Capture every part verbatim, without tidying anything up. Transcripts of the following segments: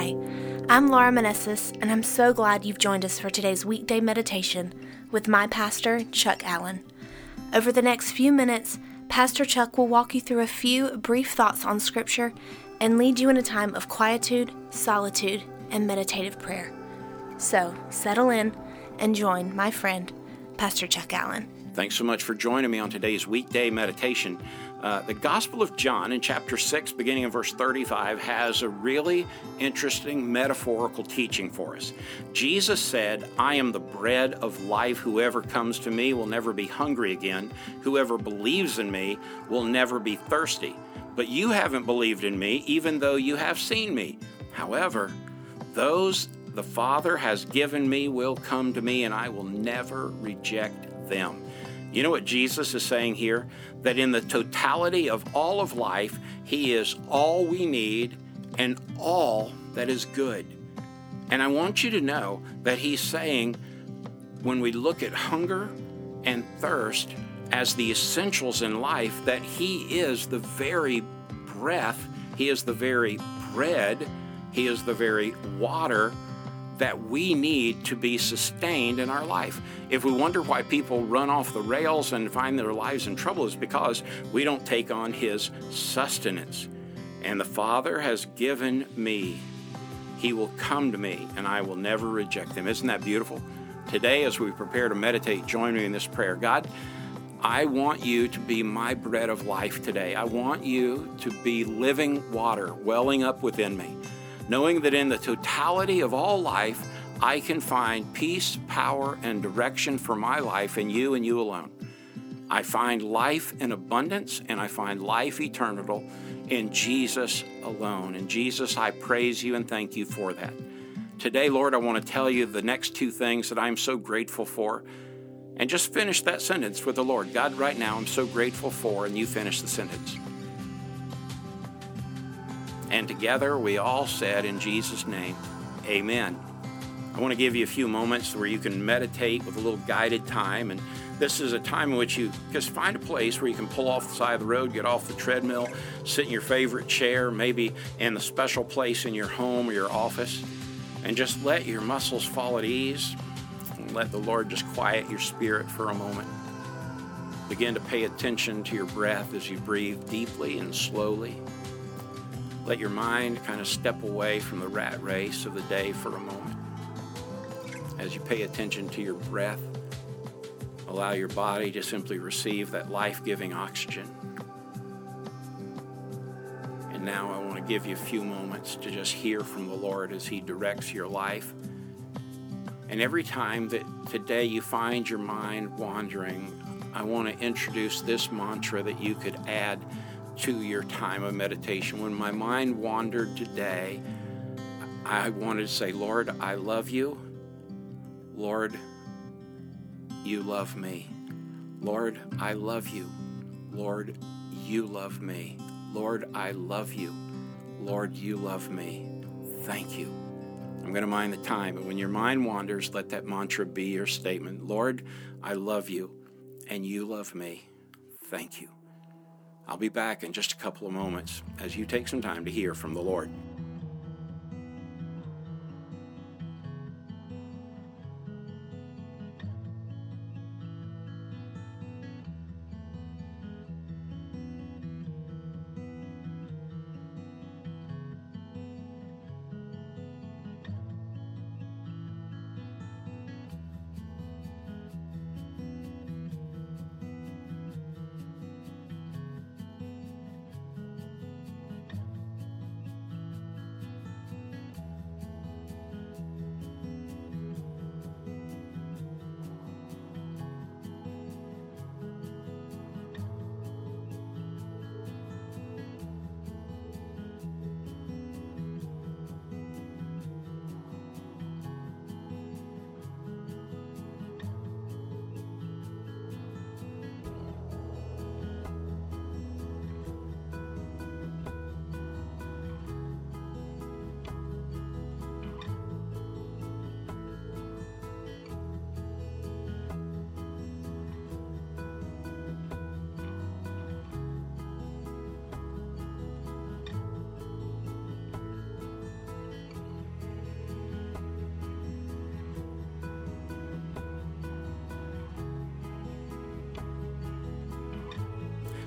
Hi, I'm Laura Manessis, and I'm so glad you've joined us for today's weekday meditation with my pastor, Chuck Allen. Over the next few minutes, Pastor Chuck will walk you through a few brief thoughts on Scripture and lead you in a time of quietude, solitude, and meditative prayer. So, settle in and join my friend, Pastor Chuck Allen. Thanks so much for joining me on today's weekday meditation. Uh, the Gospel of John in chapter six, beginning in verse thirty-five, has a really interesting metaphorical teaching for us. Jesus said, "I am the bread of life. Whoever comes to me will never be hungry again. Whoever believes in me will never be thirsty. But you haven't believed in me, even though you have seen me. However, those the Father has given me will come to me, and I will never reject them." You know what Jesus is saying here? That in the totality of all of life, He is all we need and all that is good. And I want you to know that He's saying when we look at hunger and thirst as the essentials in life, that He is the very breath, He is the very bread, He is the very water that we need to be sustained in our life. If we wonder why people run off the rails and find their lives in trouble, it's because we don't take on His sustenance. And the Father has given me. He will come to me, and I will never reject Him. Isn't that beautiful? Today, as we prepare to meditate, join me in this prayer. God, I want you to be my bread of life today. I want you to be living water welling up within me, knowing that in the totality of all life, I can find peace, power, and direction for my life in you and you alone. I find life in abundance, and I find life eternal in Jesus alone. And Jesus, I praise you and thank you for that. Today, Lord, I want to tell you the next two things that I'm so grateful for. And just finish that sentence with the Lord. God, right now, I'm so grateful for, and you finish the sentence. And together we all said in Jesus' name, amen. I want to give you a few moments where you can meditate with a little guided time. And this is a time in which you just find a place where you can pull off the side of the road, get off the treadmill, sit in your favorite chair, maybe in a special place in your home or your office, and just let your muscles fall at ease and let the Lord just quiet your spirit for a moment. Begin to pay attention to your breath as you breathe deeply and slowly. Let your mind kind of step away from the rat race of the day for a moment. As you pay attention to your breath, allow your body to simply receive that life-giving oxygen. And now I want to give you a few moments to just hear from the Lord as He directs your life. And every time that today you find your mind wandering, I want to introduce this mantra that you could add to your time of meditation. When my mind wandered today, I wanted to say, Lord, I love you. Lord, you love me. Lord, I love you. Lord, you love me. Lord, I love you. Lord, you love me. Thank you. I'm going to mind the time, but when your mind wanders, let that mantra be your statement. Lord, I love you, and you love me. Thank you. I'll be back in just a couple of moments as you take some time to hear from the Lord.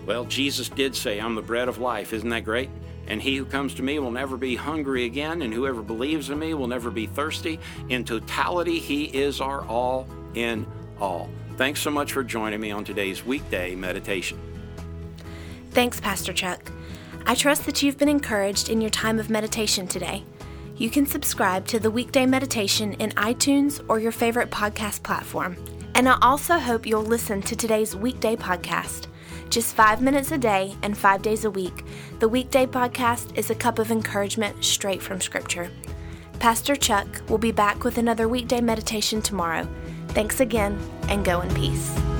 Well, Jesus did say, I'm the bread of life. Isn't that great? And he who comes to me will never be hungry again, and whoever believes in me will never be thirsty. In totality, he is our all in all. Thanks so much for joining me on today's weekday meditation. Thanks, Pastor Chuck. I trust that you've been encouraged in your time of meditation today. You can subscribe to the Weekday Meditation in iTunes or your favorite podcast platform. And I also hope you'll listen to today's weekday podcast. Just five minutes a day and five days a week, the Weekday Podcast is a cup of encouragement straight from Scripture. Pastor Chuck will be back with another weekday meditation tomorrow. Thanks again, and go in peace.